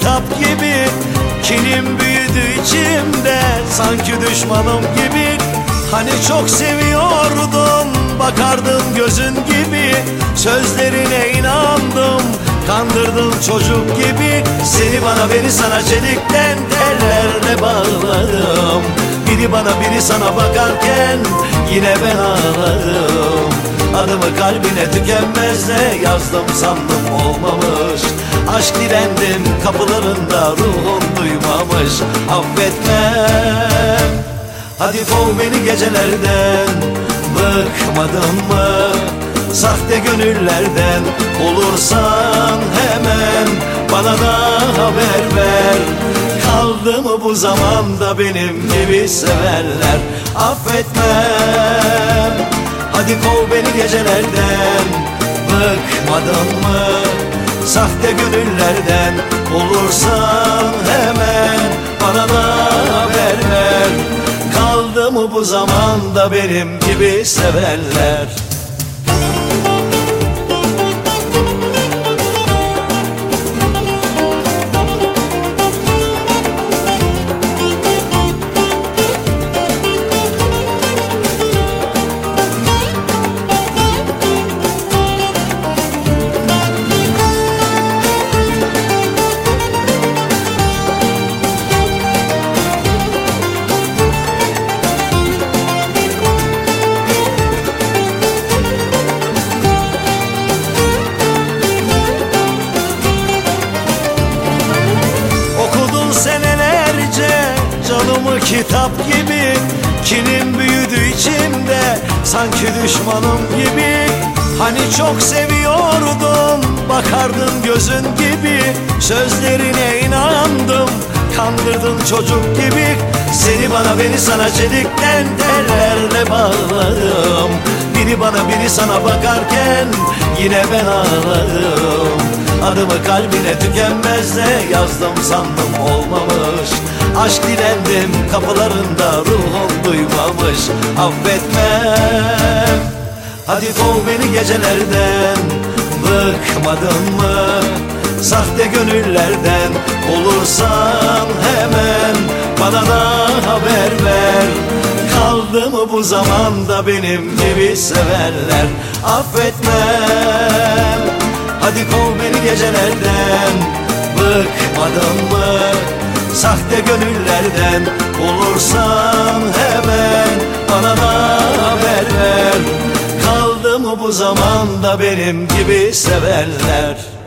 kitap gibi. Kinim büyüdü içimde sanki düşmanım gibi. Hani çok seviyordum, bakardın gözün gibi. Sözlerine inandım, kandırdım çocuk gibi. Seni bana beni sana çelikten tellerle bağladım. Biri bana biri sana bakarken yine ben ağladım. Adımı kalbine tükenmezle yazdım sandım olmamış. Aşk direndim kapılarında ruhum duymamış. Affetmem, hadi kov beni gecelerden. Bıkmadın mı sahte gönüllerden? Olursan hemen bana da haber ver. Kaldı mı bu zamanda benim gibi severler? Affetmem, hadi kov beni gecelerden. Bıkmadın mı sahte gönüllerden? Olursan hemen bana da haber ver. Kaldı mı bu zamanda benim gibi sevenler? Canımı kitap gibi, kinim büyüdü içimde sanki düşmanım gibi. Hani çok seviyordum, bakardın gözün gibi. Sözlerine inandım, kandırdın çocuk gibi. Seni bana beni sana çelikten tellerle bağladım. Biri bana biri sana bakarken yine ben ağladım. Adımı kalbine tükenmezle yazdım sandım olmamış. Aşk dilendim kapılarında ruhum duymamış. Affetmem, hadi kov beni gecelerden. Bıkmadın mı sahte gönüllerden? Olursan hemen bana da haber ver. Kaldı mı bu zamanda benim gibi severler? Affetmem, hadi kov beni gecelerden. Bıkmadın mı sahte gönüllerden? Olursan hemen bana da haber ver. Kaldı mı bu zamanda benim gibi sevenler?